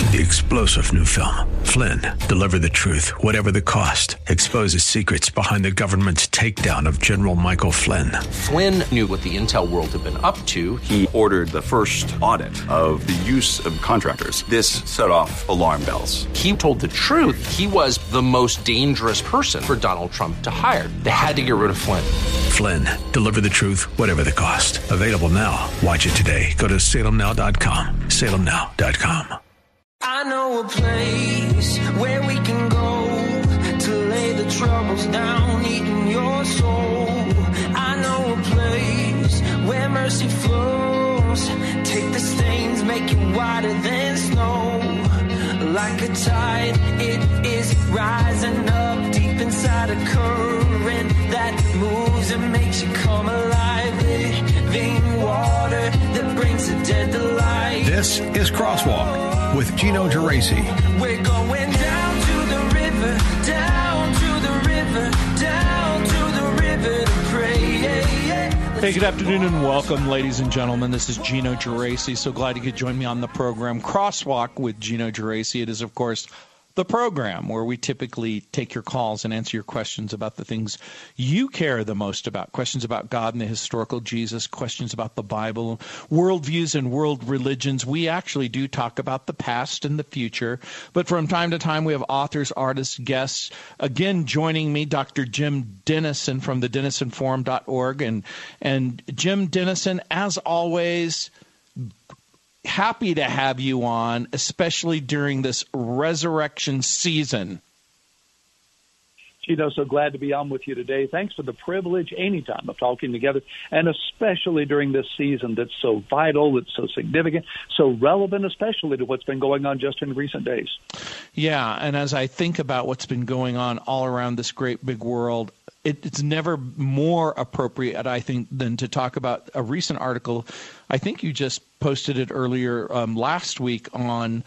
The explosive new film, Flynn, deliver the truth, whatever the cost, exposes secrets behind the government's takedown of General Michael Flynn. Flynn knew what the intel world had been up to. He ordered the first audit of the use of contractors. This set off alarm bells. He told the truth. He was the most dangerous person for Donald Trump to hire. They had to get rid of Flynn. Flynn, deliver the truth, whatever the cost. Available now. Watch it today. Go to salemnow.com. salemnow.com. I know a place where we can go to lay the troubles down, eating your soul. I know a place where mercy flows. Take the stains, make it whiter than snow. Like a tide, it is rising up deep inside a current that moves and makes you come alive. Living water that brings the dead to life. This is Crosswalk with Gino Geraci. We're going down to the river, down to the river, down to the river to pray. Hey, good afternoon and welcome, ladies and gentlemen. This is Gino Geraci. So glad you could join me on the program Crosswalk with Gino Geraci. It is, of course, the program where we typically take your calls and answer your questions about the things you care the most about, questions about God and the historical Jesus, questions about the Bible, worldviews and world religions. We actually do talk about the past and the future, but from time to time we have authors, artists, guests. Again, joining me, Dr. Jim Denison from the DenisonForum.org. And Jim Denison, as always, happy to have you on, especially during this resurrection season. Gino, so glad to be on with you today. Thanks for the privilege anytime of talking together, and especially during this season that's so vital, that's so significant, so relevant, especially to what's been going on just in recent days. Yeah, and as I think about what's been going on all around this great big world, it's never more appropriate, I think, than to talk about a recent article. I think you just posted it earlier last week on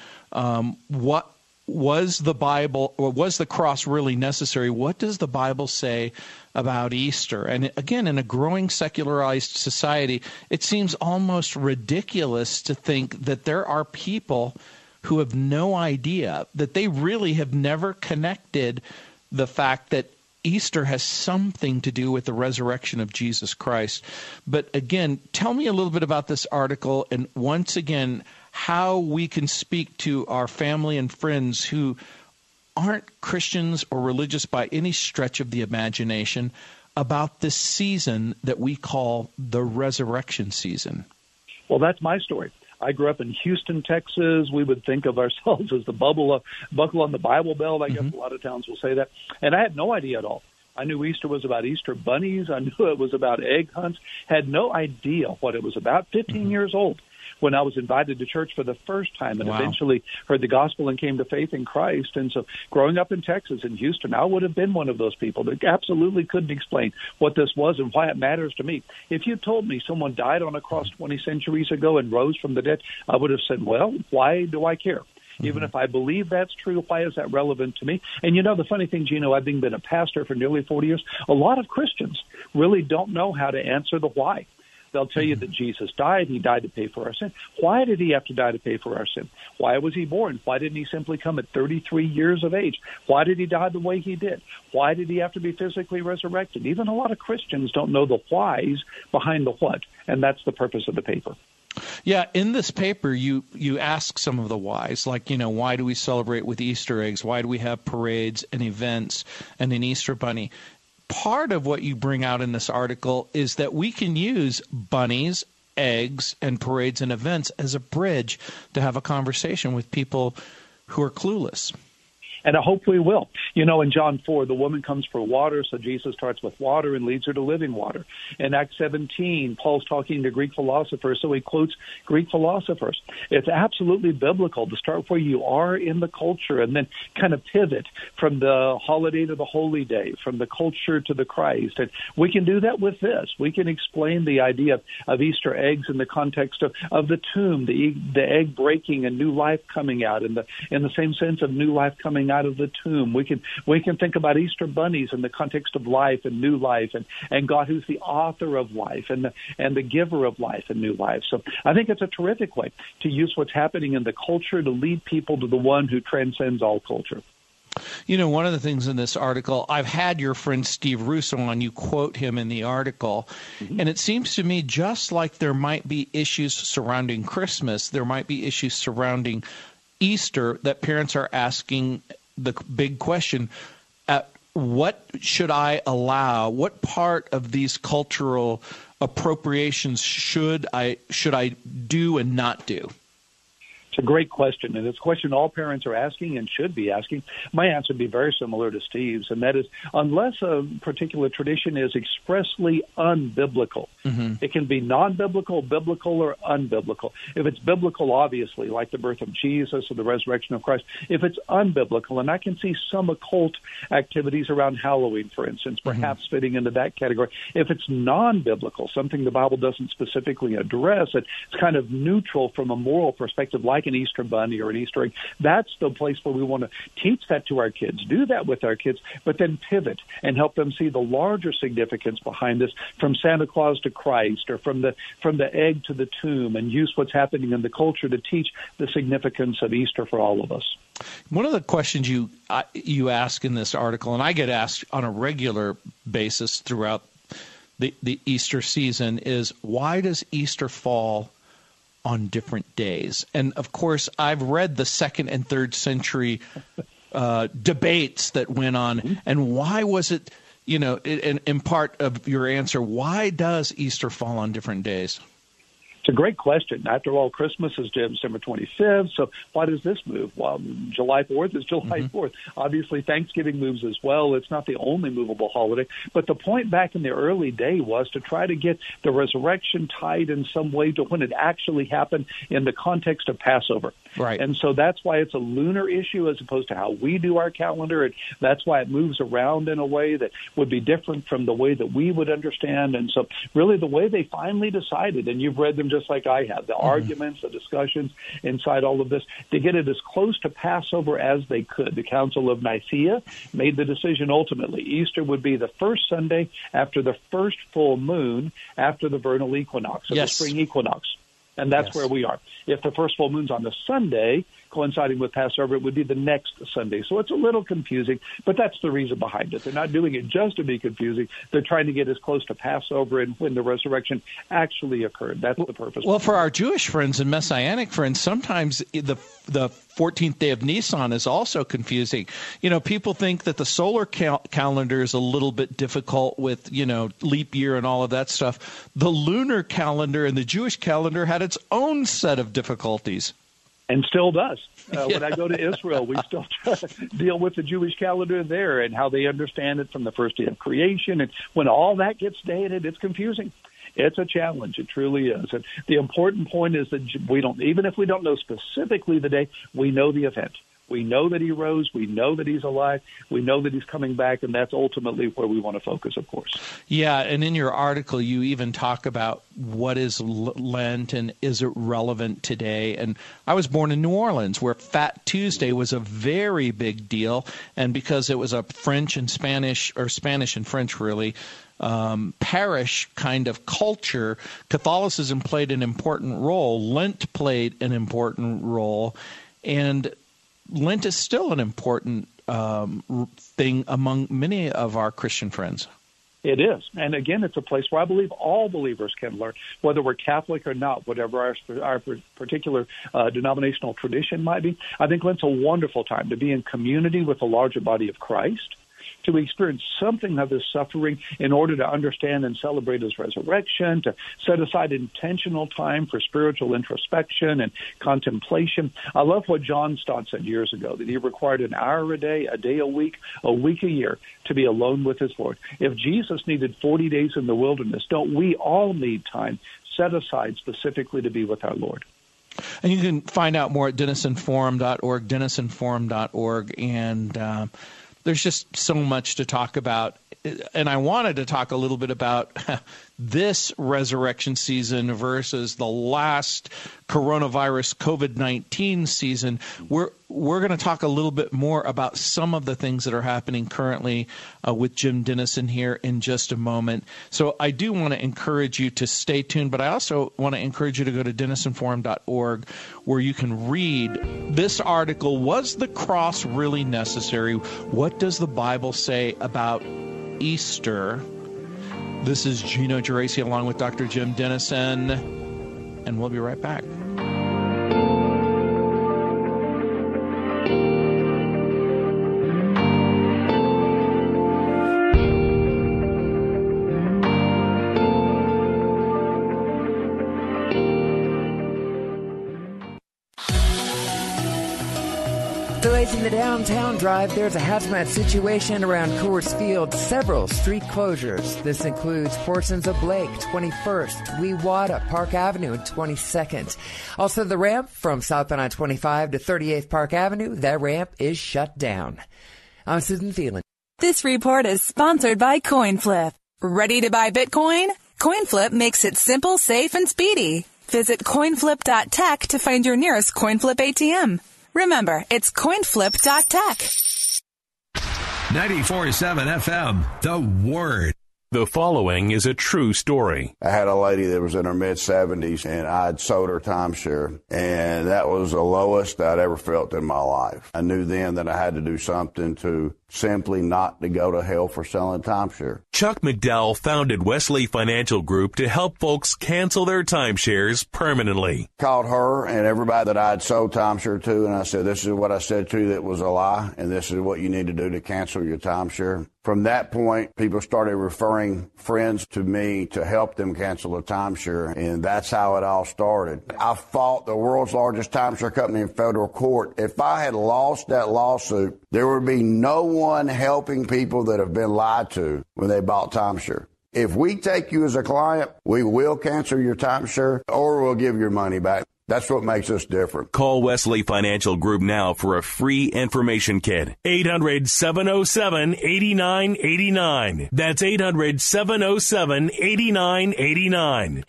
what was the Bible, or was the cross really necessary? What does the Bible say about Easter? And again, in a growing secularized society, it seems almost ridiculous to think that there are people who have no idea, that they really have never connected the fact that Easter has something to do with the resurrection of Jesus Christ. But again, tell me a little bit about this article, and once again, how we can speak to our family and friends who aren't Christians or religious by any stretch of the imagination about this season that we call the resurrection season. Well, that's my story. I grew up in Houston, Texas. We would think of ourselves as the buckle on the Bible Belt. I guess a lot of towns will say that. And I had no idea at all. I knew Easter was about Easter bunnies. I knew it was about egg hunts. Had no idea what it was about. 15 years old when I was invited to church for the first time and eventually heard the gospel and came to faith in Christ. And so growing up in Texas, in Houston, I would have been one of those people that absolutely couldn't explain what this was and why it matters to me. If you told me someone died on a cross 20 centuries ago and rose from the dead, I would have said, well, why do I care? Even if I believe that's true, why is that relevant to me? And you know, the funny thing, Gino, I've been a pastor for nearly 40 years. A lot of Christians really don't know how to answer the why. They'll tell you that Jesus died. He died to pay for our sin. Why did he have to die to pay for our sin? Why was he born? Why didn't he simply come at 33 years of age? Why did he die the way he did? Why did he have to be physically resurrected? Even a lot of Christians don't know the whys behind the what, and that's the purpose of the paper. Yeah, in this paper, you ask some of the whys, like, why do we celebrate with Easter eggs? Why do we have parades and events and an Easter bunny? Part of what you bring out in this article is that we can use bunnies, eggs, and parades and events as a bridge to have a conversation with people who are clueless. And I hope we will. You know, in John 4, the woman comes for water, so Jesus starts with water and leads her to living water. In Acts 17, Paul's talking to Greek philosophers, so he quotes Greek philosophers. It's absolutely biblical to start where you are in the culture and then kind of pivot from the holiday to the holy day, from the culture to the Christ. And we can do that with this. We can explain the idea of Easter eggs in the context of the tomb, the egg breaking and new life coming out, in the same sense of new life coming out of the tomb. We can think about Easter bunnies in the context of life and new life, and God who's the author of life and the giver of life and new life. So I think it's a terrific way to use what's happening in the culture to lead people to the one who transcends all culture. You know, one of the things in this article, I've had your friend Steve Russo on, you quote him in the article, and it seems to me just like there might be issues surrounding Christmas, there might be issues surrounding Easter that parents are asking the big question, what should I allow? What part of these cultural appropriations should I do and not do? It's a great question, and it's a question all parents are asking and should be asking. My answer would be very similar to Steve's, and that is, unless a particular tradition is expressly unbiblical, it can be non-biblical, biblical, or unbiblical. If it's biblical, obviously, like the birth of Jesus or the resurrection of Christ. If it's unbiblical, and I can see some occult activities around Halloween, for instance, perhaps fitting into that category. If it's non-biblical, something the Bible doesn't specifically address, it's kind of neutral from a moral perspective, like an Easter bunny or an Easter egg, that's the place where we want to teach that to our kids, do that with our kids, but then pivot and help them see the larger significance behind this, from Santa Claus to Christ, or from the egg to the tomb, and use what's happening in the culture to teach the significance of Easter for all of us. One of the questions you ask in this article, and I get asked on a regular basis throughout the Easter season, is why does Easter fall on different days? And of course, I've read the 2nd and 3rd century debates that went on, and why was it, you know, in part of your answer, why does Easter fall on different days? It's a great question. After all, Christmas is December 25th, so why does this move? Well, July 4th is July 4th. Obviously, Thanksgiving moves as well. It's not the only movable holiday. But the point back in the early day was to try to get the resurrection tied in some way to when it actually happened in the context of Passover. Right. And so that's why it's a lunar issue as opposed to how we do our calendar. And that's why it moves around in a way that would be different from the way that we would understand. And so really the way they finally decided, and you've read them just like I have, the arguments, the discussions inside all of this, to get it as close to Passover as they could. The Council of Nicaea made the decision ultimately. Easter would be the first Sunday after the first full moon after the vernal equinox, or the spring equinox. And that's where we are. If the first full moon's on the Sunday, coinciding with Passover, it would be the next Sunday. So it's a little confusing, but that's the reason behind it. They're not doing it just to be confusing. They're trying to get as close to Passover and when the resurrection actually occurred. That's the purpose. Well, for our Jewish friends and Messianic friends, sometimes the 14th day of Nisan is also confusing. You know, people think that the solar calendar is a little bit difficult with, you know, leap year and all of that stuff. The lunar calendar and the Jewish calendar had its own set of difficulties. And still does. When I go to Israel, we still try to deal with the Jewish calendar there and how they understand it from the first day of creation. And when all that gets dated, it's confusing. It's a challenge. It truly is. And the important point is that we don't, even if we don't know specifically the day, we know the event. We know that he rose. We know that he's alive. We know that he's coming back, and that's ultimately where we want to focus, of course. Yeah, and in your article, you even talk about what is Lent and is it relevant today. And I was born in New Orleans, where Fat Tuesday was a very big deal, and because it was a French and Spanish, or Spanish and French, really, parish kind of culture, Catholicism played an important role. Lent played an important role, and Lent is still an important thing among many of our Christian friends. It is. And again, it's a place where I believe all believers can learn, whether we're Catholic or not, whatever our particular denominational tradition might be. I think Lent's a wonderful time to be in community with the larger body of Christ, to experience something of his suffering in order to understand and celebrate his resurrection, to set aside intentional time for spiritual introspection and contemplation. I love what John Stott said years ago, that he required an hour a day a week a year to be alone with his Lord. If Jesus needed 40 days in the wilderness, don't we all need time set aside specifically to be with our Lord? And you can find out more at DenisonForum.org, DenisonForum.org, and there's just so much to talk about. And I wanted to talk a little bit about this resurrection season versus the last coronavirus COVID-19 season, we're going to talk a little bit more about some of the things that are happening currently with Jim Dennison here in just a moment. So I do want to encourage you to stay tuned, but I also want to encourage you to go to DennisonForum.org, where you can read this article, Was the Cross Really Necessary? What does the Bible say about Easter? This is Gino Geraci along with Dr. Jim Dennison, and we'll be right back. Delays in the downtown drive. There's a hazmat situation around Coors Field. Several street closures. This includes portions of Blake, 21st, Wewata, Park Avenue, and 22nd. Also, the ramp from southbound on 25 to 38th Park Avenue. That ramp is shut down. I'm Susan Phelan. This report is sponsored by CoinFlip. Ready to buy Bitcoin? CoinFlip makes it simple, safe, and speedy. Visit coinflip.tech to find your nearest CoinFlip ATM. Remember, it's coinflip.tech. 94.7 FM, The Word. The following is a true story. I had a lady that was in her mid-70s, and I'd sold her timeshare, and that was the lowest I'd ever felt in my life. I knew then that I had to do something to simply not to go to hell for selling timeshare. Chuck McDowell founded Wesley Financial Group to help folks cancel their timeshares permanently. Called her and everybody that I'd sold timeshare to, and I said, this is what I said to you that was a lie, and this is what you need to do to cancel your timeshare. From that point, people started referring friends to me to help them cancel a timeshare, and that's how it all started. I fought the world's largest timeshare company in federal court. If I had lost that lawsuit, there would be no one helping people that have been lied to when they bought timeshare. If we take you as a client, we will cancel your timeshare or we'll give your money back. That's what makes us different. Call Wesley Financial Group now for a free information kit. 800-707-8989. That's 800-707-8989.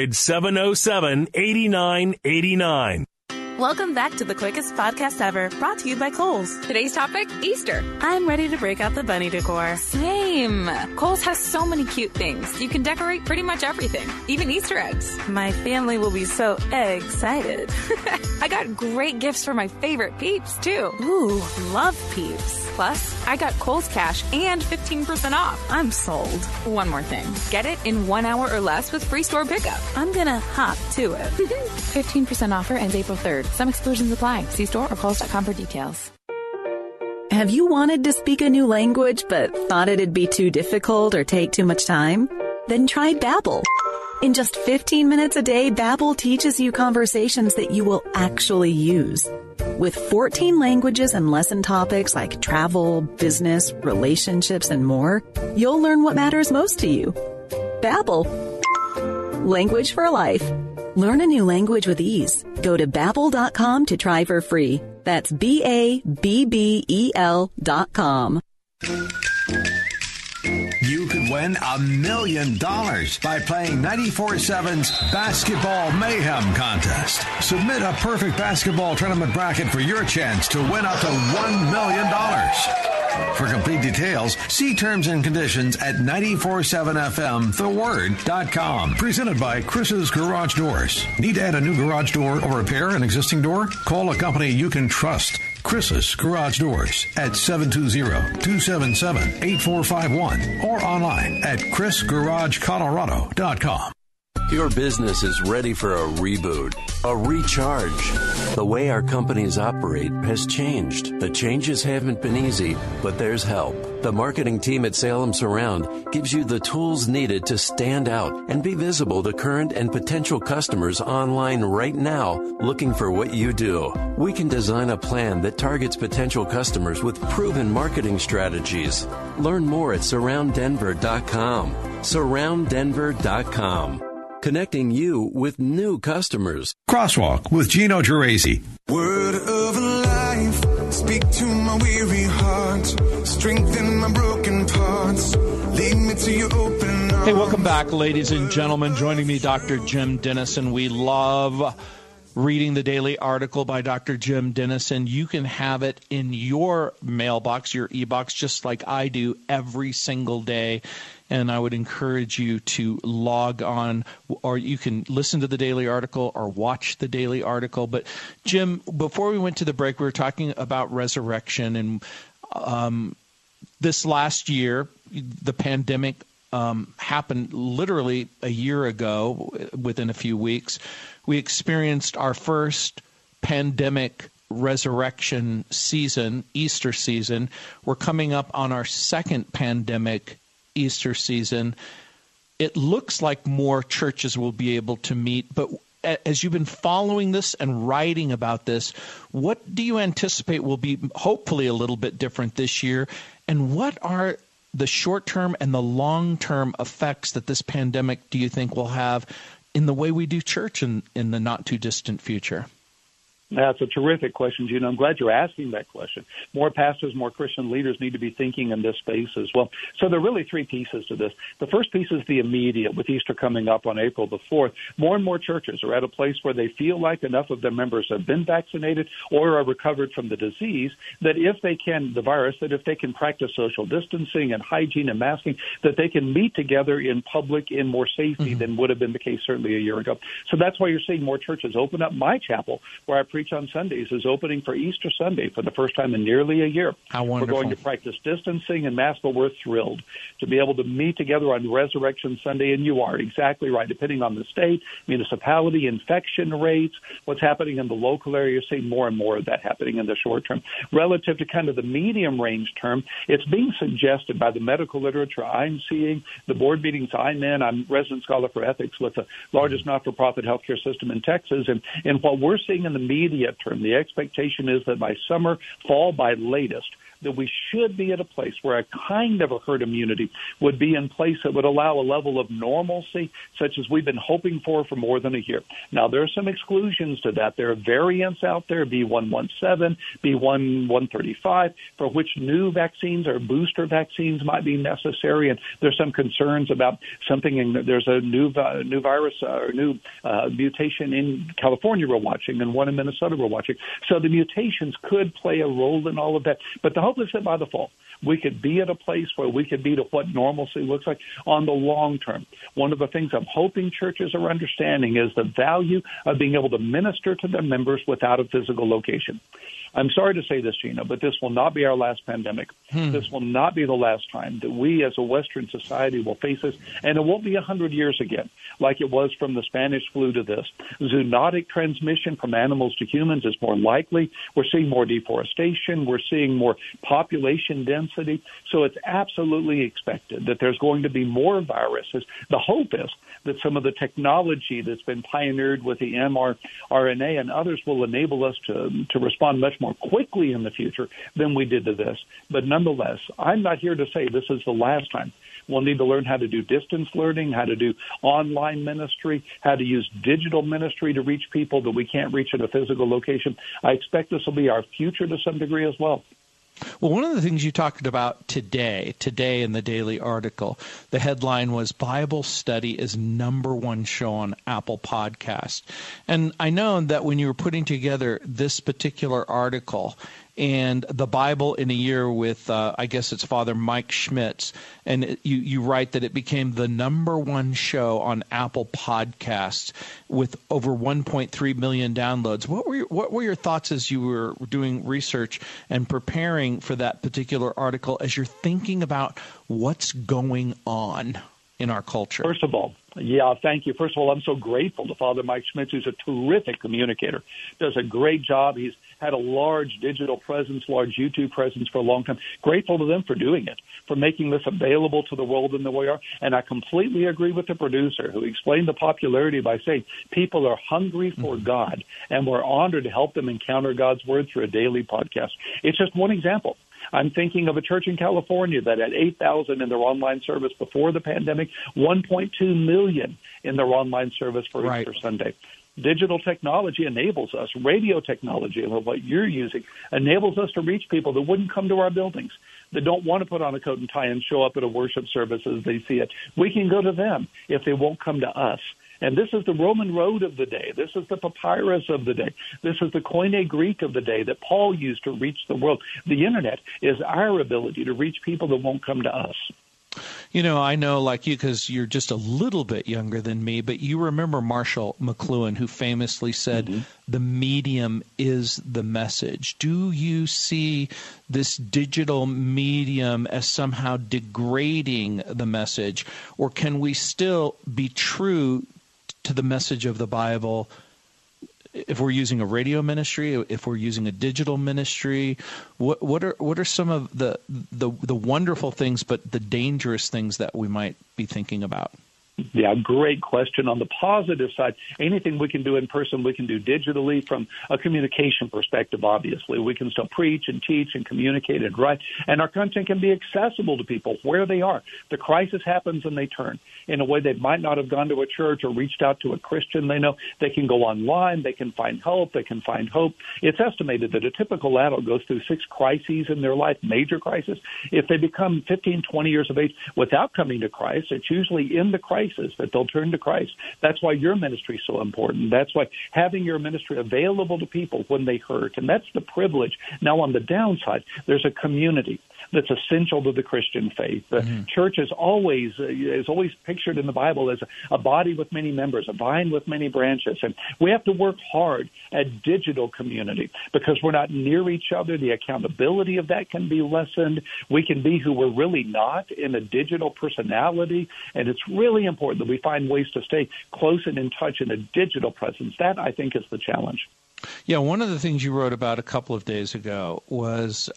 800-707-8989. Welcome back to the quickest podcast ever, brought to you by Kohl's. Today's topic, Easter. I'm ready to break out the bunny decor. Same. Kohl's has so many cute things. You can decorate pretty much everything, even Easter eggs. My family will be so excited. I got great gifts for my favorite Peeps, too. Ooh, love Peeps. Plus, I got Kohl's Cash and 15% off. I'm sold. One more thing. Get it in 1 hour or less with free store pickup. I'm gonna hop to it. 15% offer ends April 3rd. Some exclusions apply. See store or Kohls.com for details. Have you wanted to speak a new language but thought it'd be too difficult or take too much time? Then try Babbel. In just 15 minutes a day, Babbel teaches you conversations that you will actually use. With 14 languages and lesson topics like travel, business, relationships, and more, you'll learn what matters most to you. Babbel. Language for life. Learn a new language with ease. Go to Babbel.com to try for free. That's BABBEL.com. You could win $1 million by playing 94.7's Basketball Mayhem Contest. Submit a perfect basketball tournament bracket for your chance to win up to $1 million. For complete details, see terms and conditions at 947fmtheword.com. Presented by Chris's Garage Doors. Need to add a new garage door or repair an existing door? Call a company you can trust. Chris's Garage Doors at 720-277-8451 or online at chrisgaragecolorado.com. Your business is ready for a reboot, a recharge. The way our companies operate has changed. The changes haven't been easy, but there's help. The marketing team at Salem Surround gives you the tools needed to stand out and be visible to current and potential customers online right now looking for what you do. We can design a plan that targets potential customers with proven marketing strategies. Learn more at surrounddenver.com. Surrounddenver.com. Connecting you with new customers. Crosswalk with Gino Geraci. Word of life, speak to my weary heart, strengthen my broken parts, lead me to your open arms. Hey, welcome back, ladies and gentlemen. Joining me, Dr. Jim Denison. We love reading the daily article by Dr. Jim Denison. You can have it in your mailbox, your e-box, just like I do every single day. And I would encourage you to log on, or you can listen to the daily article or watch the daily article. But, Jim, before we went to the break, we were talking about resurrection. And this last year, the pandemic happened literally a year ago, within a few weeks. We experienced our first pandemic resurrection season, Easter season. We're coming up on our second pandemic Easter season. It looks like more churches will be able to meet, but as you've been following this and writing about this, what do you anticipate will be hopefully a little bit different this year? And what are the short-term and the long-term effects that this pandemic, do you think, will have in the way we do church in the not-too-distant future? That's a terrific question, Gino. I'm glad you're asking that question. More pastors, more Christian leaders need to be thinking in this space as well. So there are really three pieces to this. The first piece is the immediate, with Easter coming up on April the 4th. More and more churches are at a place where they feel like enough of their members have been vaccinated or are recovered from the disease that if they can, the virus, that if they can practice social distancing and hygiene and masking, that they can meet together in public in more safety than would have been the case certainly a year ago. So that's why you're seeing more churches open up. My chapel, where I preach on Sundays, is opening for Easter Sunday for the first time in nearly a year. How wonderful. We're going to practice distancing and mask, but we're thrilled to be able to meet together on Resurrection Sunday. And you are exactly right. Depending on the state, municipality, infection rates, what's happening in the local area, you're seeing more and more of that happening in the short term. Relative to kind of the medium range term, it's being suggested by the medical literature I'm seeing, the board meetings I'm in. I'm resident scholar for ethics with the largest not-for-profit healthcare system in Texas. And what we're seeing in the immediate term, the expectation is that by summer, fall, by latest, that we should be at a place where a kind of a herd immunity would be in place that would allow a level of normalcy such as we've been hoping for more than a year. Now, there are some exclusions to that. There are variants out there, B117, B135, for which new vaccines or booster vaccines might be necessary. And there's some concerns about something. There's a new virus or new mutation in California we're watching and one in Minnesota we're watching. So the mutations could play a role in all of that. But the hope is that by the fall, we could be at a place where we could be to what normalcy looks like on the long term. One of the things I'm hoping churches are understanding is the value of being able to minister to their members without a physical location. I'm sorry to say this, Gino, but this will not be our last pandemic. This will not be the last time that we as a Western society will face this, and it won't be 100 years again like it was from the Spanish flu to this. Zoonotic transmission from animals to humans is more likely. We're seeing more deforestation. We're seeing more population density. So it's absolutely expected that there's going to be more viruses. The hope is that some of the technology that's been pioneered with the mRNA and others will enable us to respond much more quickly in the future than we did to this. But nonetheless, I'm not here to say this is the last time. We'll need to learn how to do distance learning, how to do online ministry, how to use digital ministry to reach people that we can't reach in a physical location. I expect this will be our future to some degree as well. Well, one of the things you talked about today in the daily article, the headline was Bible Study is #1 show on Apple Podcast. And I know that when you were putting together this particular article and the Bible in a year with, I guess it's Father Mike Schmitz, and you write that it became the #1 show on Apple Podcasts with over 1.3 million downloads. What were your thoughts as you were doing research and preparing for that particular article as you're thinking about what's going on in our culture? First of all, yeah, thank you. First of all, I'm so grateful to Father Mike Schmitz, who's a terrific communicator, does a great job. He's had a large digital presence, large YouTube presence for a long time. Grateful to them for doing it, for making this available to the world in the way we are. And I completely agree with the producer who explained the popularity by saying people are hungry for God, and we're honored to help them encounter God's Word through a daily podcast. It's just one example. I'm thinking of a church in California that had 8,000 in their online service before the pandemic, 1.2 million in their online service for Easter Sunday. Digital technology enables us. Radio technology, what you're using, enables us to reach people that wouldn't come to our buildings, that don't want to put on a coat and tie and show up at a worship service as they see it. We can go to them if they won't come to us. And this is the Roman road of the day. This is the papyrus of the day. This is the Koine Greek of the day that Paul used to reach the world. The Internet is our ability to reach people that won't come to us. You know, I know, like you, because you're just a little bit younger than me, but you remember Marshall McLuhan, who famously said, the medium is the message. Do you see this digital medium as somehow degrading the message, or can we still be true to the message of the Bible if we're using a radio ministry, if we're using a digital ministry? What are some of the wonderful things, but the dangerous things that we might be thinking about? Yeah, great question. On the positive side, anything we can do in person, we can do digitally from a communication perspective, obviously. We can still preach and teach and communicate and write, and our content can be accessible to people where they are. The crisis happens and they turn in a way they might not have gone to a church or reached out to a Christian they know. They can go online, they can find help, they can find hope. It's estimated that a typical adult goes through 6 crises in their life, major crises. If they become 15, 20 years of age without coming to Christ, it's usually in the crisis that they'll turn to Christ. That's why your ministry is so important. That's why having your ministry available to people when they hurt, and that's the privilege. Now, on the downside, there's a community that's essential to the Christian faith. The church is always pictured in the Bible as a body with many members, a vine with many branches. And we have to work hard at digital community because we're not near each other. The accountability of that can be lessened. We can be who we're really not in a digital personality. And it's really important that we find ways to stay close and in touch in a digital presence. That, I think, is the challenge. Yeah, one of the things you wrote about a couple of days ago was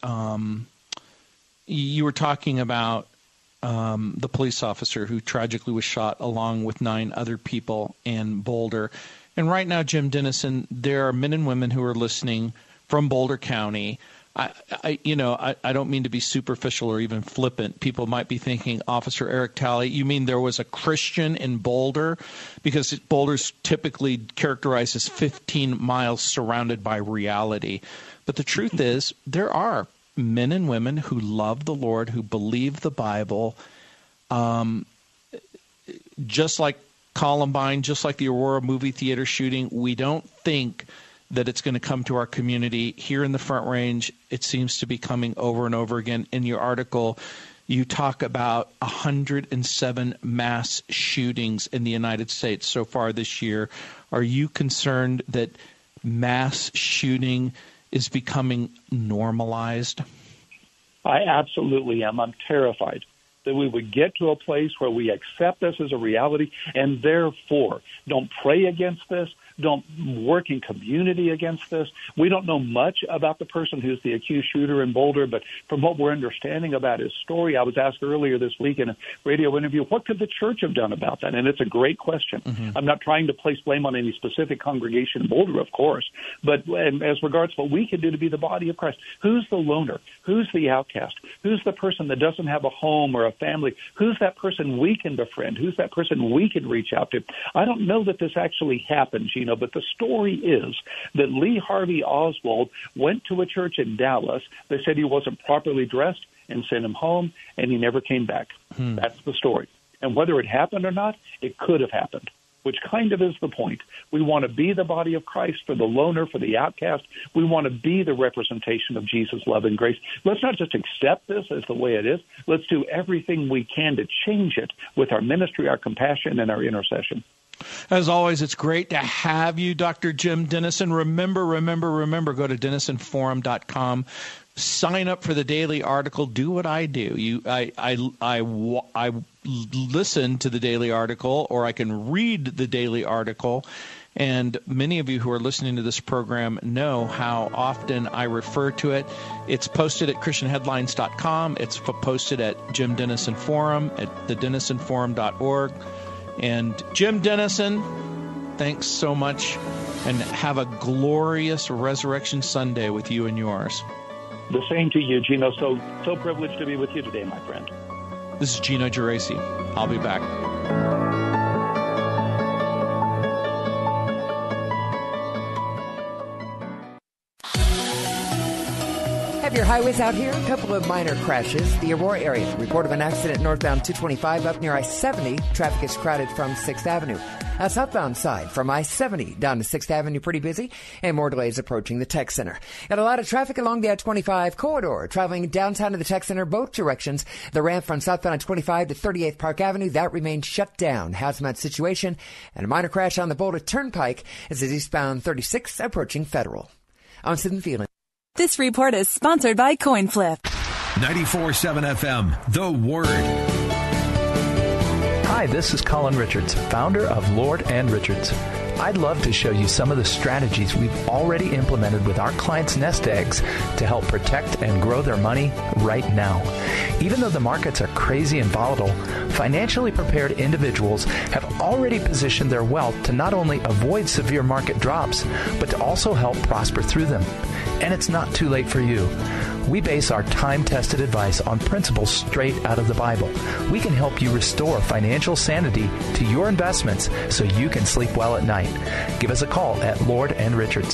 you were talking about the police officer who tragically was shot along with 9 other people in Boulder. And right now, Jim Dennison, there are men and women who are listening from Boulder County. I don't mean to be superficial or even flippant. People might be thinking, Officer Eric Talley, you mean there was a Christian in Boulder? Because Boulder's typically characterized as 15 miles surrounded by reality. But the truth is, there are men and women who love the Lord, who believe the Bible, just like Columbine, just like the Aurora movie theater shooting. We don't think that it's going to come to our community. Here in the Front Range, it seems to be coming over and over again. In your article, you talk about 107 mass shootings in the United States so far this year. Are you concerned that mass shooting is becoming normalized? I absolutely am. I'm terrified that we would get to a place where we accept this as a reality and therefore don't pray against this, don't work in community against this. We don't know much about the person who's the accused shooter in Boulder, but from what we're understanding about his story, I was asked earlier this week in a radio interview, what could the church have done about that? And it's a great question. I'm not trying to place blame on any specific congregation in Boulder, of course, but as regards what we can do to be the body of Christ, who's the loner? Who's the outcast? Who's the person that doesn't have a home or a family? Who's that person we can befriend? Who's that person we can reach out to? I don't know that this actually happens, but the story is that Lee Harvey Oswald went to a church in Dallas. They said he wasn't properly dressed and sent him home, and he never came back. That's the story. And whether it happened or not, it could have happened, which kind of is the point. We want to be the body of Christ for the loner, for the outcast. We want to be the representation of Jesus' love and grace. Let's not just accept this as the way it is. Let's do everything we can to change it with our ministry, our compassion, and our intercession. As always, it's great to have you, Dr. Jim Dennison. Remember, go to DennisonForum.com. Sign up for the daily article. Do what I do. I listen to the daily article, or I can read the daily article. And many of you who are listening to this program know how often I refer to it. It's posted at ChristianHeadlines.com. It's posted at Jim Dennison Forum at theDennisonForum.org. And Jim Dennison, thanks so much, and have a glorious Resurrection Sunday with you and yours. The same to you, Gino. So privileged to be with you today, my friend. This is Gino Geraci. I'll be back. Have your highways out here? A couple of minor crashes. The Aurora area. Report of an accident northbound 225 up near I-70. Traffic is crowded from 6th Avenue. Southbound side from I-70 down to 6th Avenue, pretty busy, and more delays approaching the Tech Center. Got a lot of traffic along the I-25 corridor, traveling downtown to the Tech Center, both directions. The ramp from southbound I-25 to 38th Park Avenue, that remains shut down. Hazmat situation, and a minor crash on the Boulder Turnpike as it's eastbound 36 approaching Federal. I'm Sidney Phelan. This report is sponsored by CoinFlip. 94.7 FM, The Word. Hi, this is Colin Richards, founder of Lord and Richards. I'd love to show you some of the strategies we've already implemented with our clients' nest eggs to help protect and grow their money right now. Even though the markets are crazy and volatile, financially prepared individuals have already positioned their wealth to not only avoid severe market drops, but to also help prosper through them. And it's not too late for you. We base our time-tested advice on principles straight out of the Bible. We can help you restore financial sanity to your investments so you can sleep well at night. Give us a call at Lord and Richards,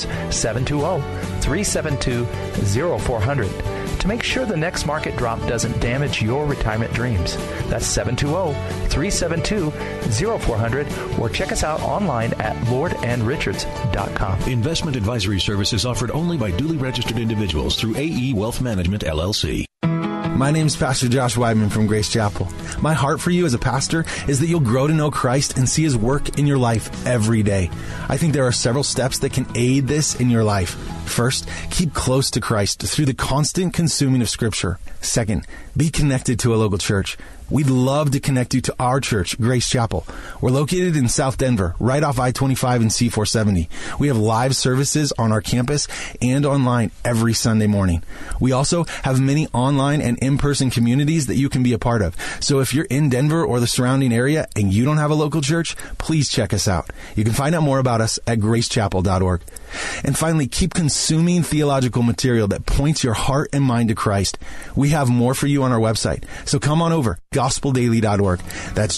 720-372-0400 to make sure the next market drop doesn't damage your retirement dreams. That's 720-372-0400 or check us out online at lordandrichards.com. Investment advisory services offered only by duly registered individuals through AE Wealth Management, LLC. My name is Pastor Josh Weidman from Grace Chapel. My heart for you as a pastor is that you'll grow to know Christ and see His work in your life every day. I think there are several steps that can aid this in your life. First, keep close to Christ through the constant consuming of Scripture. Second, be connected to a local church. We'd love to connect you to our church, Grace Chapel. We're located in South Denver, right off I-25 and C-470. We have live services on our campus and online every Sunday morning. We also have many online and in-person communities that you can be a part of. So if you're in Denver or the surrounding area and you don't have a local church, please check us out. You can find out more about us at gracechapel.org. And finally, keep consuming theological material that points your heart and mind to Christ. We have more for you on our website. So come on over, gospeldaily.org. That's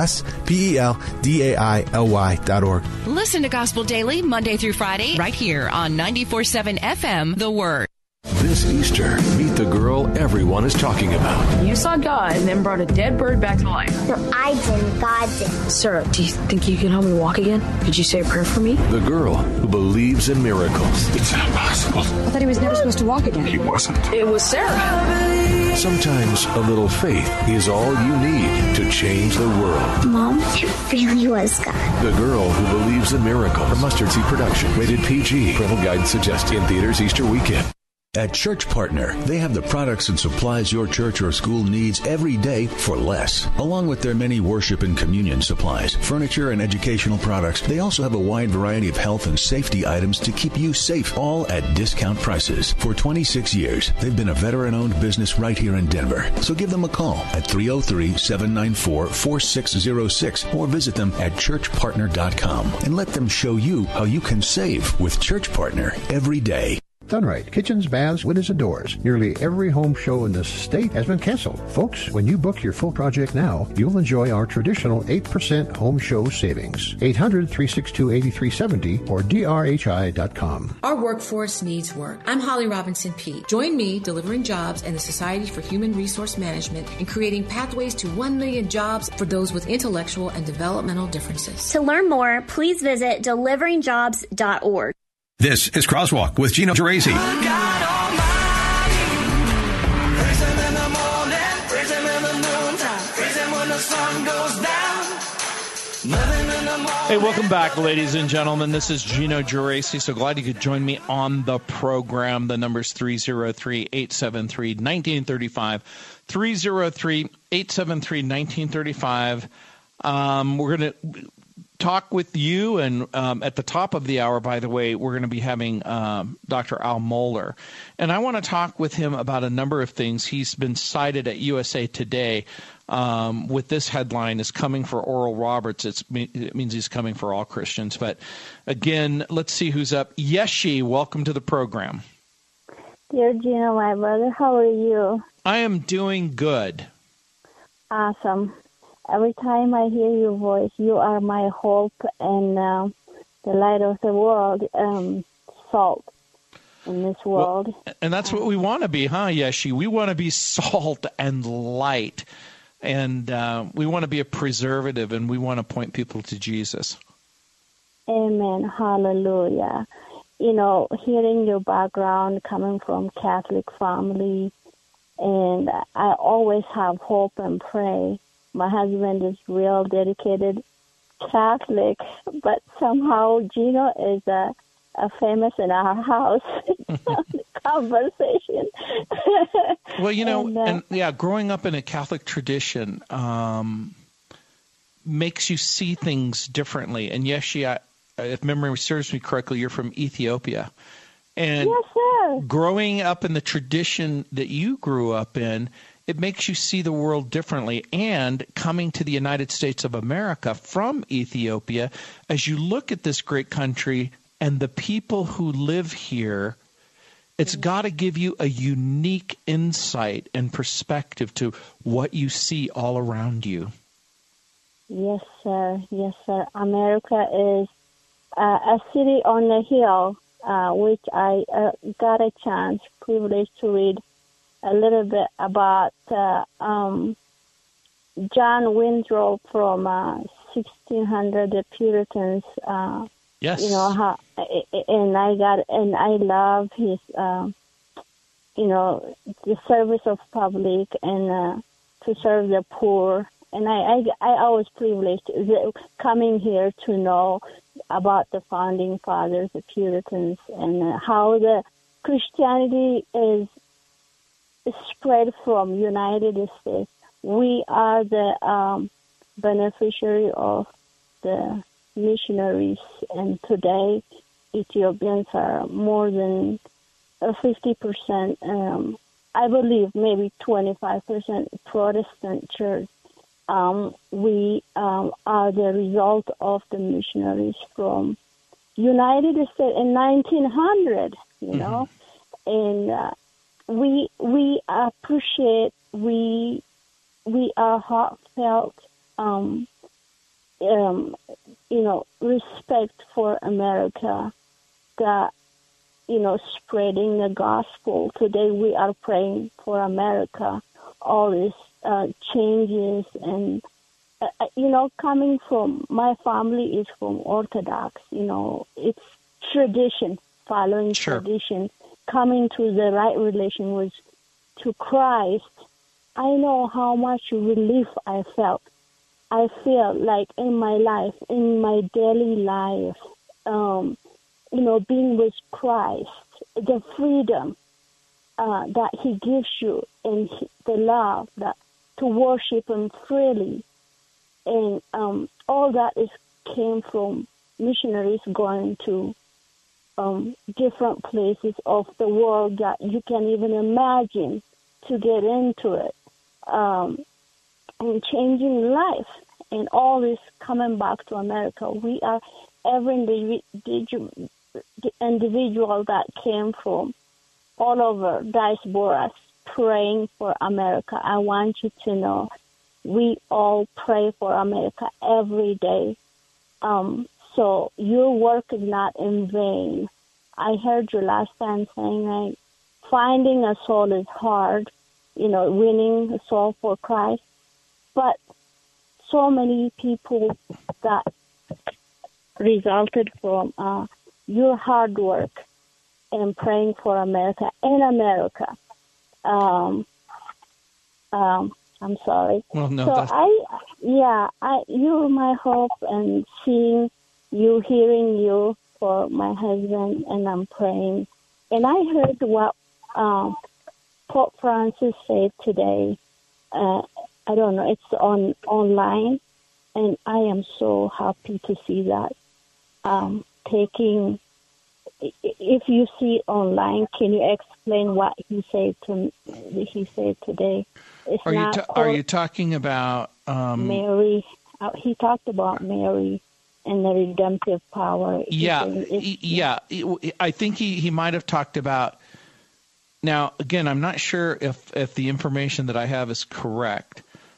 GOSPELDAILY.org. Listen to Gospel Daily Monday through Friday right here on 94.7 FM, The Word. This Easter, meet the girl everyone is talking about. You saw God and then brought a dead bird back to life. No, I didn't. God did. Sarah, do you think you can help me walk again? Could you say a prayer for me? The girl who believes in miracles. It's impossible. I thought he was never supposed to walk again. He wasn't. It was Sarah. Sometimes a little faith is all you need to change the world. Mom, it really was God. The girl who believes in miracles. A Mustard Seed production. Rated PG. Parental guidance suggested. In theaters Easter weekend. At Church Partner, they have the products and supplies your church or school needs every day for less. Along with their many worship and communion supplies, furniture, and educational products, they also have a wide variety of health and safety items to keep you safe, all at discount prices. For 26 years, they've been a veteran-owned business right here in Denver. So give them a call at 303-794-4606 or visit them at churchpartner.com and let them show you how you can save with Church Partner every day. Done right. Kitchens, baths, windows, and doors. Nearly every home show in the state has been canceled. Folks, when you book your full project now, you'll enjoy our traditional 8% home show savings. 800-362-8370 or drhi.com. Our workforce needs work. I'm Holly Robinson Peete. Join me, Delivering Jobs, and the Society for Human Resource Management in creating pathways to 1 million jobs for those with intellectual and developmental differences. To learn more, please visit deliveringjobs.org. This is Crosswalk with Gino Geraci. Hey, welcome back, ladies and gentlemen. This is Gino Geraci. So glad you could join me on the program. The number's 303-873-1935. 303-873-1935. We're going to talk with you, and at the top of the hour, by the way, we're going to be having Dr. Al Mohler. And I want to talk with him about a number of things. He's been cited at USA Today with this headline, is coming for Oral Roberts. It means he's coming for all Christians. But again, let's see who's up. Yeshi, welcome to the program. Dear Gino, my brother, how are you? I am doing good. Awesome. Every time I hear your voice, you are my hope and the light of the world, salt. in this world. Well, and that's what we want to be, huh, Yeshi? We want to be salt and light, and we want to be a preservative, and we want to point people to Jesus. Amen. Hallelujah. You know, hearing your background coming from Catholic family, and I always have hope and pray. My husband is real dedicated Catholic, but somehow Gino is a famous in our house conversation. Well, you know, growing up in a Catholic tradition makes you see things differently. And Yeshi, if memory serves me correctly, you're from Ethiopia. And yes, sir. Growing up in the tradition that you grew up in, it makes you see the world differently. And coming to the United States of America from Ethiopia, as you look at this great country and the people who live here, it's got to give you a unique insight and perspective to what you see all around you. Yes, sir. Yes, sir. America is a city on the hill, which I got a privilege to read a little bit about John Winthrop from 1600, the Puritans. Yes. You know how, and I love his, the service of public and to serve the poor. And I always privileged coming here to know about the founding fathers, the Puritans, and how the Christianity is spread from United States. We are the beneficiary of the missionaries, and today Ethiopians are more than 50%, I believe maybe 25% Protestant church. We are the result of the missionaries from United States in 1900, you know, and we appreciate, we are heartfelt, respect for America, that, spreading the gospel. Today we are praying for America, all these changes, and, coming from, my family is from Orthodox, it's tradition, following tradition, coming to the right relation to Christ. I know how much relief I felt. I feel like in my life, in my daily life, being with Christ, the freedom that He gives you, and the love that to worship Him freely, and all that came from missionaries going to different places of the world that you can't even imagine to get into it, and changing life, and all this coming back to America. We are every individual that came from all over diaspora praying for America. I want you to know we all pray for America every day. So your work is not in vain. I heard you last time saying like finding a soul is hard, winning a soul for Christ. But so many people that resulted from your hard work and praying for America in America. I'm sorry. Well, no. So you're my hope, and seeing you, hearing you for my husband, and I'm praying. And I heard what Pope Francis said today. I don't know, it's online, and I am so happy to see that. If you see online, can you explain what he said today? Are you talking about Mary? He talked about Mary and the redemptive power. Yeah. I think he might have talked about. Now, again, I'm not sure if the information that I have is correct.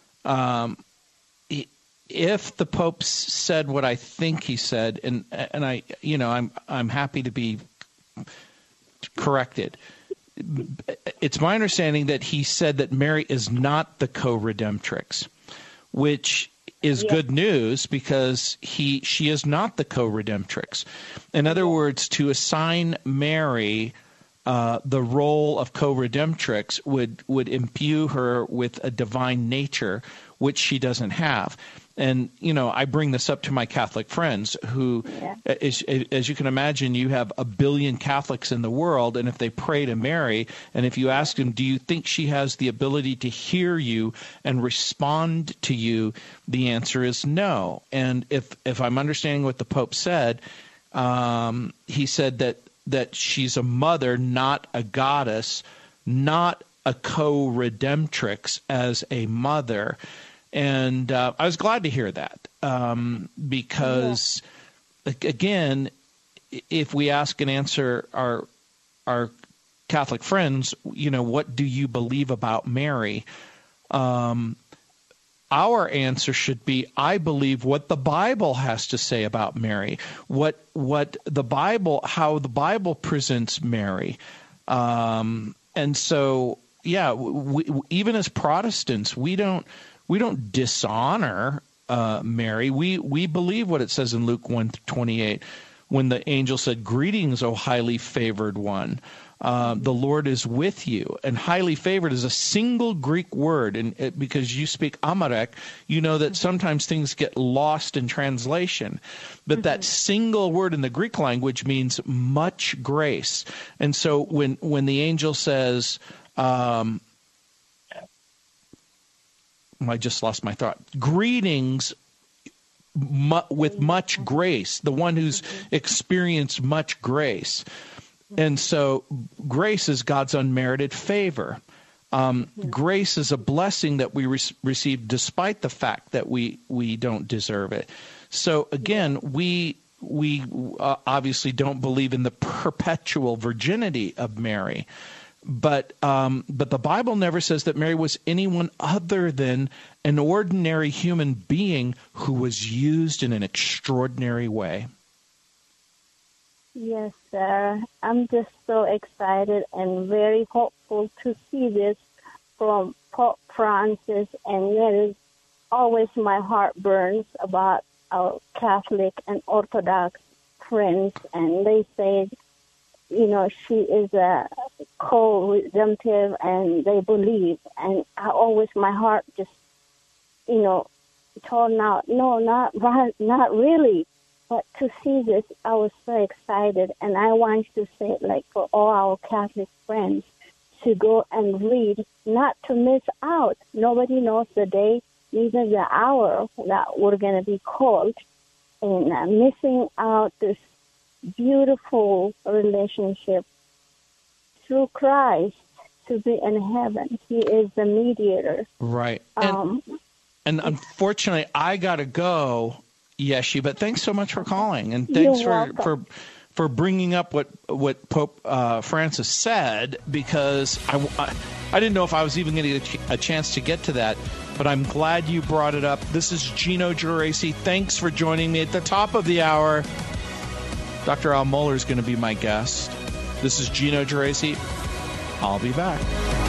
If the Pope said what I think he said, and I'm happy to be corrected. It's my understanding that he said that Mary is not the co-redemptrix, which is good news because she is not the co-redemptrix. In other words, to assign Mary the role of co-redemptrix would imbue her with a divine nature, which she doesn't have. And, I bring this up to my Catholic friends who, as you can imagine, you have 1 billion Catholics in the world, and if they pray to Mary, and if you ask them, do you think she has the ability to hear you and respond to you, the answer is no. And if I'm understanding what the Pope said, he said that she's a mother, not a goddess, not a co-redemptrix as a mother. And I was glad to hear that because, again, if we ask and answer our Catholic friends, what do you believe about Mary? Our answer should be, I believe what the Bible has to say about Mary, how the Bible presents Mary. And so, even as Protestants, we don't dishonor Mary. We believe what it says in Luke 1:28 when the angel said, "Greetings, O highly favored one. The Lord is with you." And highly favored is a single Greek word. And because you speak Amharic, you know that sometimes things get lost in translation. But that single word in the Greek language means much grace. And so when the angel says, I just lost my thought. Greetings with much grace, the one who's experienced much grace. And so grace is God's unmerited favor. Grace is a blessing that we receive despite the fact that we don't deserve it. So again, we obviously don't believe in the perpetual virginity of Mary. But the Bible never says that Mary was anyone other than an ordinary human being who was used in an extraordinary way. Yes, sir. I'm just so excited and very hopeful to see this from Pope Francis, and that is always my heart burns about our Catholic and Orthodox friends, and they say, she is a co-redemptive, and they believe. And my heart just, told out, no, not really. But to see this, I was so excited. And I want to say, for all our Catholic friends, to go and read, not to miss out. Nobody knows the day, neither the hour that we're going to be called. And missing out this beautiful relationship through Christ to be in heaven. He is the mediator. Right. And unfortunately, I got to go, Yeshi, but thanks so much for calling. And thanks for bringing up what Pope Francis said, because I didn't know if I was even going to get a chance to get to that, but I'm glad you brought it up. This is Gino Geraci. Thanks for joining me at the top of the hour. Dr. Al Mohler is going to be my guest. This is Gino Geraci. I'll be back.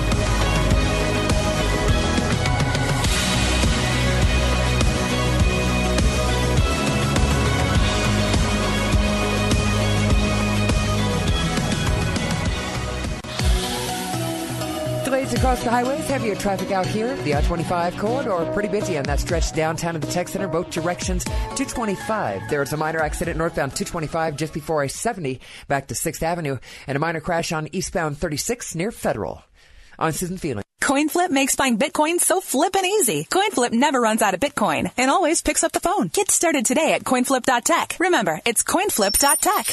Delays across the highways, heavier traffic out here. The I-25 corridor, pretty busy on that stretch downtown to the Tech Center, both directions. 225. There was a minor accident northbound 225 just before I-70 back to 6th Avenue, and a minor crash on eastbound 36 near Federal. I'm Susan Feeling. CoinFlip makes buying Bitcoin so flippin' easy. CoinFlip never runs out of Bitcoin and always picks up the phone. Get started today at coinflip.tech. Remember, it's coinflip.tech.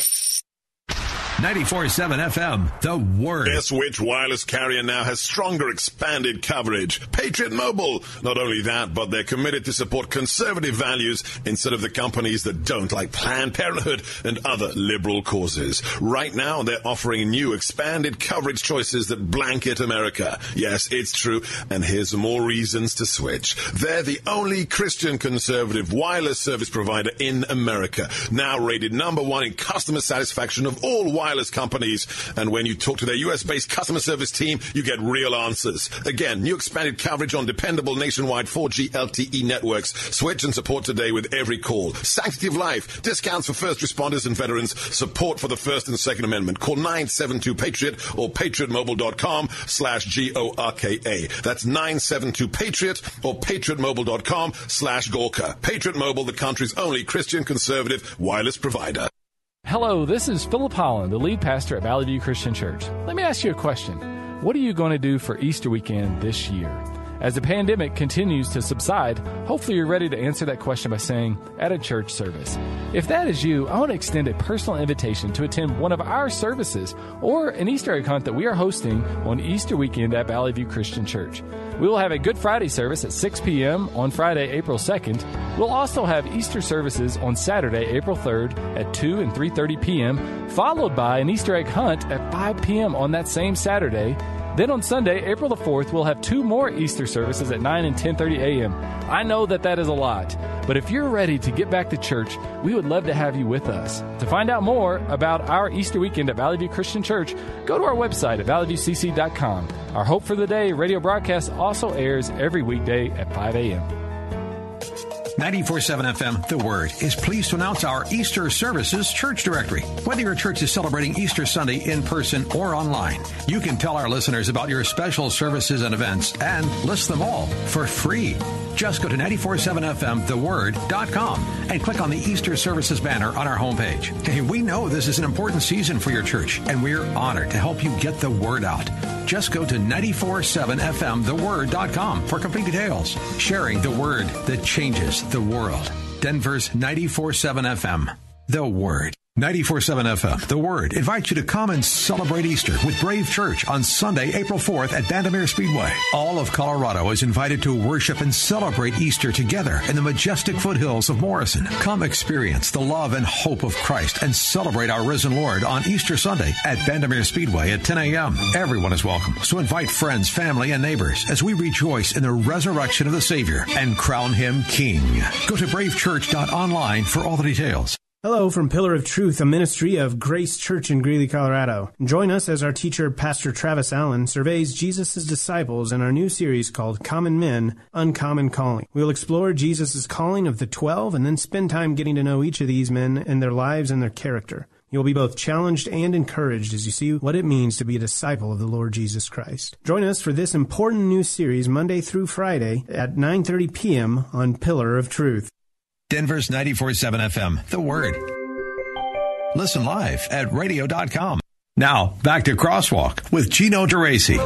94.7 FM, The Word. Guess which wireless carrier now has stronger expanded coverage? Patriot Mobile. Not only that, but they're committed to support conservative values instead of the companies that don't, like Planned Parenthood and other liberal causes. Right now, they're offering new expanded coverage choices that blanket America. Yes, it's true, and here's more reasons to switch. They're the only Christian conservative wireless service provider in America, now rated #1 in customer satisfaction of all wireless wireless companies. And when you talk to their U.S.-based customer service team, you get real answers. Again, new expanded coverage on dependable nationwide 4G LTE networks. Switch and support today with every call. Sanctity of life. Discounts for first responders and veterans. Support for the First and Second Amendment. Call 972-PATRIOT or patriotmobile.com/GORKA. That's 972-PATRIOT or patriotmobile.com/Gorka. Patriot Mobile, the country's only Christian conservative wireless provider. Hello, this is Philip Holland, the lead pastor at Valley View Christian Church. Let me ask you a question. What are you going to do for Easter weekend this year? As the pandemic continues to subside, hopefully you're ready to answer that question by saying, at a church service. If that is you, I want to extend a personal invitation to attend one of our services or an Easter egg hunt that we are hosting on Easter weekend at Valley View Christian Church. We will have a Good Friday service at 6 p.m. on Friday, April 2nd. We'll also have Easter services on Saturday, April 3rd at 2 and 3:30 p.m., followed by an Easter egg hunt at 5 p.m. on that same Saturday. Then on Sunday, April the 4th, we'll have 2 more Easter services at 9 and 10:30 a.m. I know that is a lot, but if you're ready to get back to church, we would love to have you with us. To find out more about our Easter weekend at Valley View Christian Church, go to our website at valleyviewcc.com. Our Hope for the Day radio broadcast also airs every weekday at 5 a.m. 94.7 FM, The Word, is pleased to announce our Easter Services Church Directory. Whether your church is celebrating Easter Sunday in person or online, you can tell our listeners about your special services and events and list them all for free. Just go to 94.7fmtheword.com and click on the Easter Services banner on our homepage. Hey, we know this is an important season for your church, and we're honored to help you get the word out. Just go to 94.7fmtheword.com for complete details. Sharing the word that changes the world. Denver's 94.7 FM, The Word. 94.7 FM, The Word, invites you to come and celebrate Easter with Brave Church on Sunday, April 4th at Vandermeer Speedway. All of Colorado is invited to worship and celebrate Easter together in the majestic foothills of Morrison. Come experience the love and hope of Christ and celebrate our risen Lord on Easter Sunday at Vandermeer Speedway at 10 a.m. Everyone is welcome, so invite friends, family, and neighbors as we rejoice in the resurrection of the Savior and crown Him King. Go to bravechurch.online for all the details. Hello from Pillar of Truth, a ministry of Grace Church in Greeley, Colorado. Join us as our teacher, Pastor Travis Allen, surveys Jesus' disciples in our new series called Common Men, Uncommon Calling. We'll explore Jesus' calling of the 12 and then spend time getting to know each of these men and their lives and their character. You'll be both challenged and encouraged as you see what it means to be a disciple of the Lord Jesus Christ. Join us for this important new series Monday through Friday at 9:30 p.m. on Pillar of Truth. Denver's 94.7 FM, The Word. Listen live at radio.com. Now, back to Crosswalk with Gino DeRacy.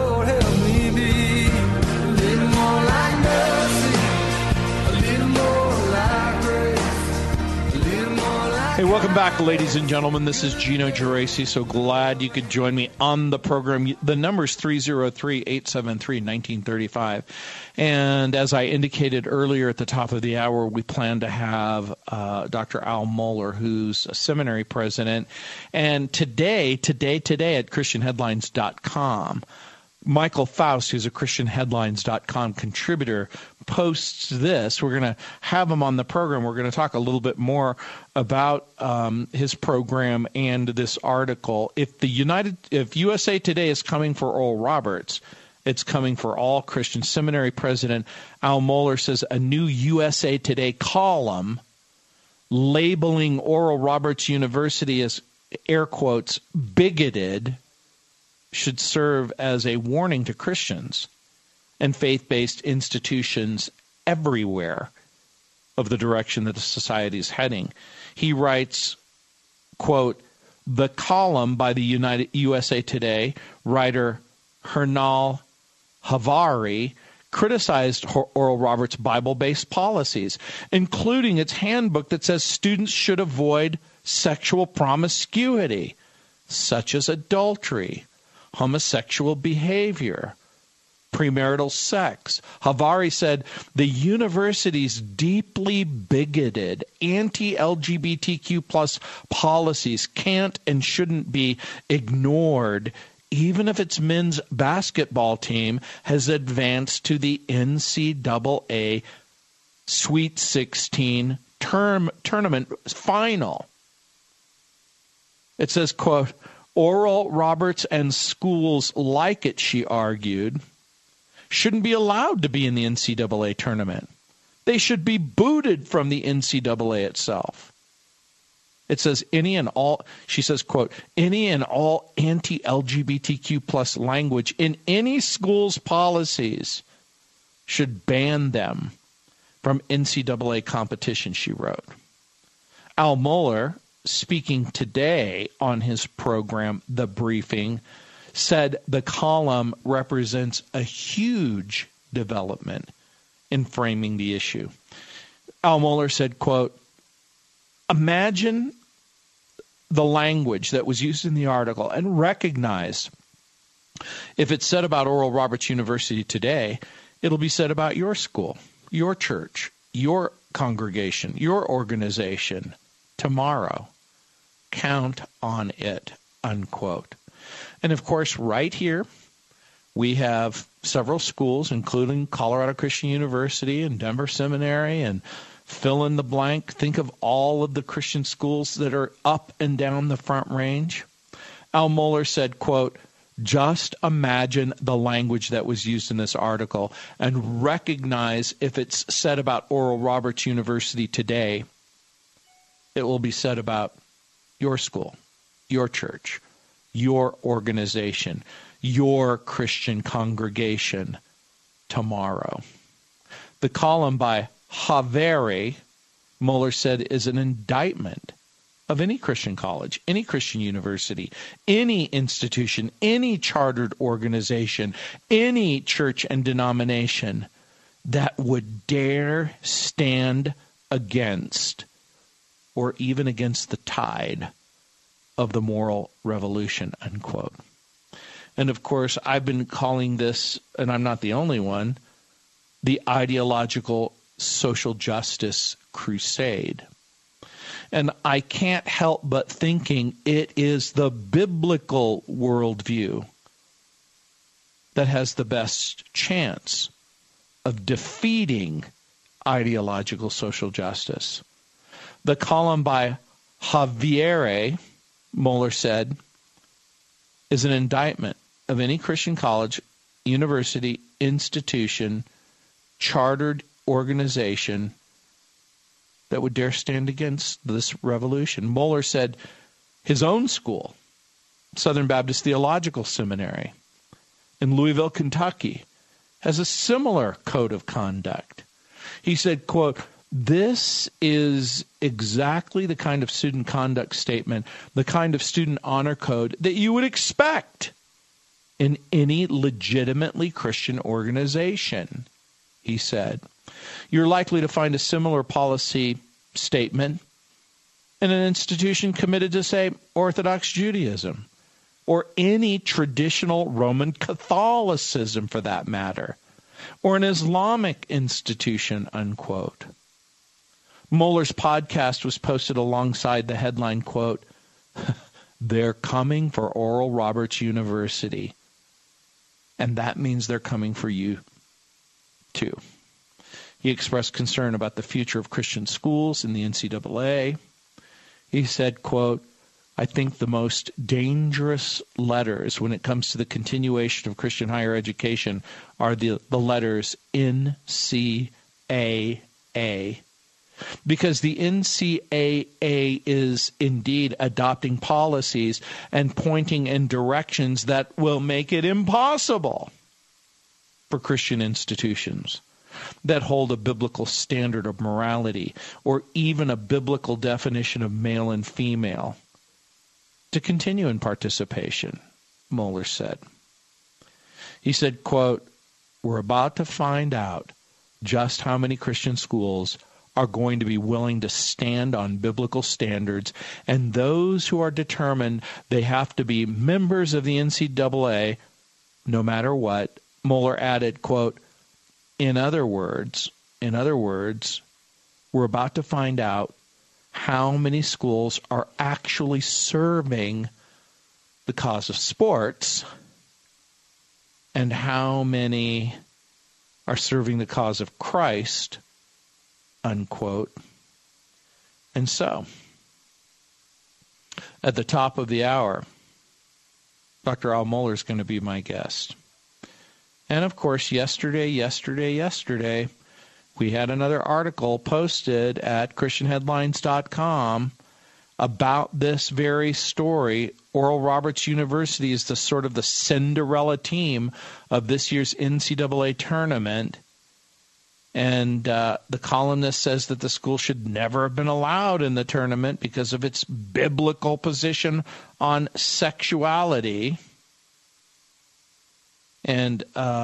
Hey, welcome back, ladies and gentlemen. This is Gino Geraci. So glad you could join me on the program. The number is 303-873-1935. And as I indicated earlier at the top of the hour, we plan to have Dr. Al Mohler, who's a seminary president. And today at ChristianHeadlines.com, Michael Faust, who's a ChristianHeadlines.com contributor, posts this. We're going to have him on the program. We're going to talk a little bit more about his program and this article. If USA Today is coming for Oral Roberts, it's coming for all Christians. Seminary President Al Mohler says a new USA Today column labeling Oral Roberts University as, air quotes, bigoted should serve as a warning to Christians and faith-based institutions everywhere of the direction that the society is heading. He writes, quote, the column by the USA Today writer Hernal Havari criticized Oral Roberts' Bible-based policies, including its handbook that says students should avoid sexual promiscuity, such as adultery, homosexual behavior, premarital sex. Havari said the university's deeply bigoted anti-LGBTQ plus policies can't and shouldn't be ignored, even if its men's basketball team has advanced to the NCAA Sweet 16 tournament final. It says, quote, Oral Roberts and schools like it, she argued, shouldn't be allowed to be in the NCAA tournament. They should be booted from the NCAA itself. It says she says, quote, any and all anti-LGBTQ plus language in any school's policies should ban them from NCAA competition, she wrote. Al Mohler, speaking today on his program, The Briefing, said the column represents a huge development in framing the issue. Al Mohler said, quote, imagine the language that was used in the article and recognize if it's said about Oral Roberts University today, it'll be said about your school, your church, your congregation, your organization tomorrow. Count on it, unquote. And of course, right here, we have several schools, including Colorado Christian University and Denver Seminary and fill in the blank. Think of all of the Christian schools that are up and down the Front Range. Al Mohler said, quote, just imagine the language that was used in this article and recognize if it's said about Oral Roberts University today, it will be said about your school, your church, your organization, your Christian congregation tomorrow. The column by Haveri, Mohler said, is an indictment of any Christian college, any Christian university, any institution, any chartered organization, any church and denomination that would dare stand against or even against the tide of the moral revolution, unquote. And of course, I've been calling this, and I'm not the only one, the ideological social justice crusade. And I can't help but thinking it is the biblical worldview that has the best chance of defeating ideological social justice. The column by Javier, Mohler said, is an indictment of any Christian college, university, institution, chartered organization that would dare stand against this revolution. Mohler said his own school, Southern Baptist Theological Seminary in Louisville, Kentucky, has a similar code of conduct. He said, quote, this is exactly the kind of student conduct statement, the kind of student honor code that you would expect in any legitimately Christian organization, he said. You're likely to find a similar policy statement in an institution committed to, say, Orthodox Judaism or any traditional Roman Catholicism, for that matter, or an Islamic institution, unquote. Mohler's podcast was posted alongside the headline, quote, they're coming for Oral Roberts University. And that means they're coming for you, too. He expressed concern about the future of Christian schools in the NCAA. He said, quote, I think the most dangerous letters when it comes to the continuation of Christian higher education are the letters NCAA. Because the NCAA is indeed adopting policies and pointing in directions that will make it impossible for Christian institutions that hold a biblical standard of morality or even a biblical definition of male and female to continue in participation, Mohler said. He said, quote, we're about to find out just how many Christian schools are going to be willing to stand on biblical standards, and those who are determined they have to be members of the NCAA no matter what. Mohler added, quote, in other words, we're about to find out how many schools are actually serving the cause of sports and how many are serving the cause of Christ, unquote. And so, at the top of the hour, Dr. Al Mohler is going to be my guest. And, of course, yesterday, we had another article posted at ChristianHeadlines.com about this very story. Oral Roberts University is the sort of the Cinderella team of this year's NCAA tournament. And the columnist says that the school should never have been allowed in the tournament because of its biblical position on sexuality. And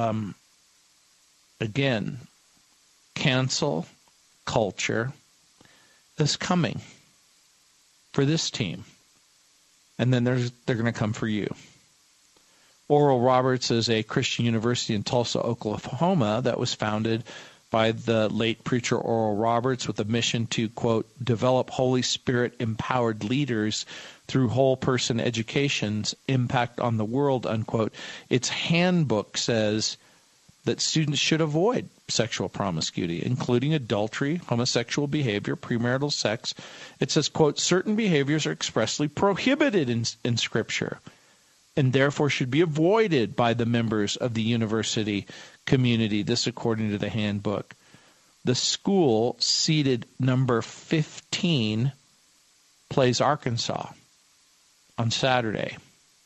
again, cancel culture is coming for this team. And then they're going to come for you. Oral Roberts is a Christian university in Tulsa, Oklahoma that was founded by the late preacher Oral Roberts with a mission to, quote, develop Holy Spirit-empowered leaders through whole-person education's impact on the world, unquote. Its handbook says that students should avoid sexual promiscuity, including adultery, homosexual behavior, premarital sex. It says, quote, certain behaviors are expressly prohibited in Scripture and therefore should be avoided by the members of the university community. This according to the handbook. The school, seeded number 15, plays Arkansas on Saturday.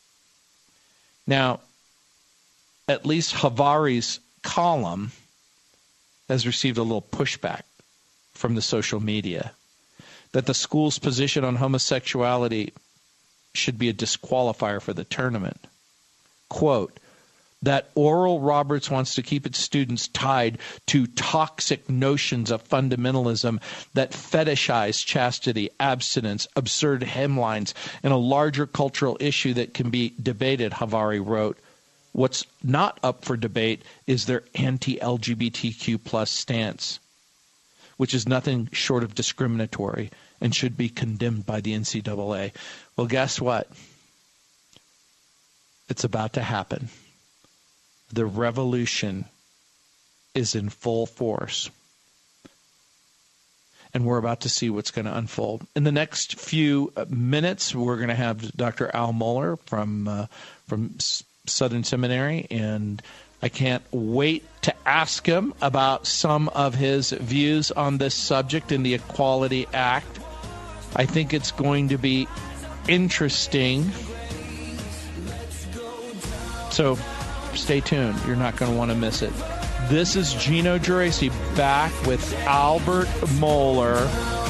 Now, at least Havari's column has received a little pushback from the social media that the school's position on homosexuality should be a disqualifier for the tournament. Quote, that Oral Roberts wants to keep its students tied to toxic notions of fundamentalism that fetishize chastity, abstinence, absurd hymnlines, and a larger cultural issue that can be debated, Havari wrote. What's not up for debate is their anti-LGBTQ plus stance, which is nothing short of discriminatory and should be condemned by the NCAA. Well, guess what? It's about to happen. The revolution is in full force. And we're about to see what's going to unfold. In the next few minutes, we're going to have Dr. Al Mohler from Southern Seminary, and I can't wait to ask him about some of his views on this subject in the Equality Act. I think it's going to be interesting. So stay tuned. You're not going to want to miss it. This is Gino Geraci back with Albert Mohler